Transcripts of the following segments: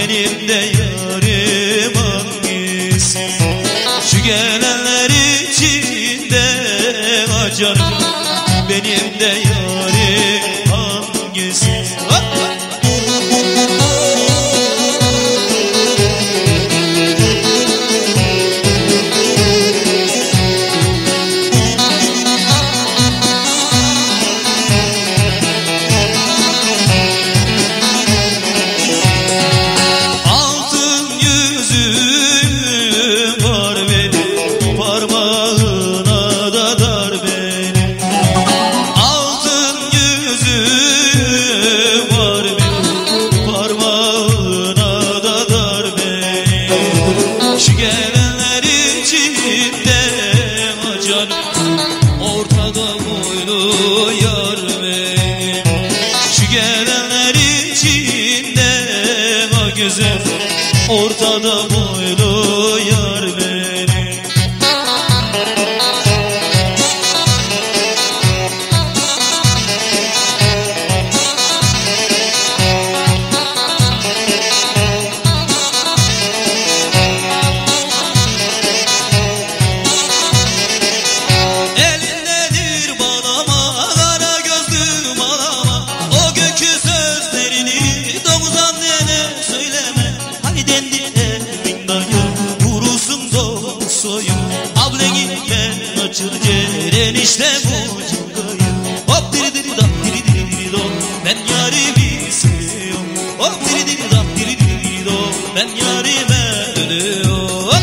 benim de yarim hangisi? Şu gelenler içinde canım, benim de yarim hangisi? Şu gelenler içinde canım, ortada boylu yar benim. Şu gelenler içinde gözüm, ortada boylu yar benim. Enişte bu cingayı, hop diri diri dap diri diri diri do, ben yarimi seviyorum. Hop diri diri dap diri diri diri do, ben yarime ölüyorum.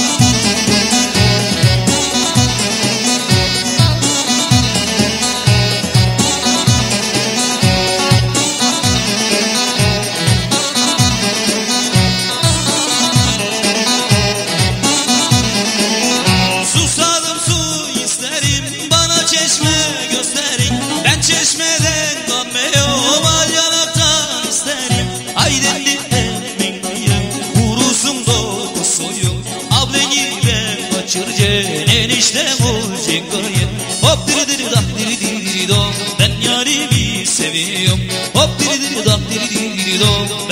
Çeşme gösterin, ben çeşmeden dönmeyom, al yanaktan isterim. Haydi dinleyin dayım, kurusun dokusuyum. Ableni ben kaçıracağım, eniştem olacak gayet. Hop diri diri dah diri diri diri do, ben yarimi seviyorum. Hop diri diri dah diri diri do,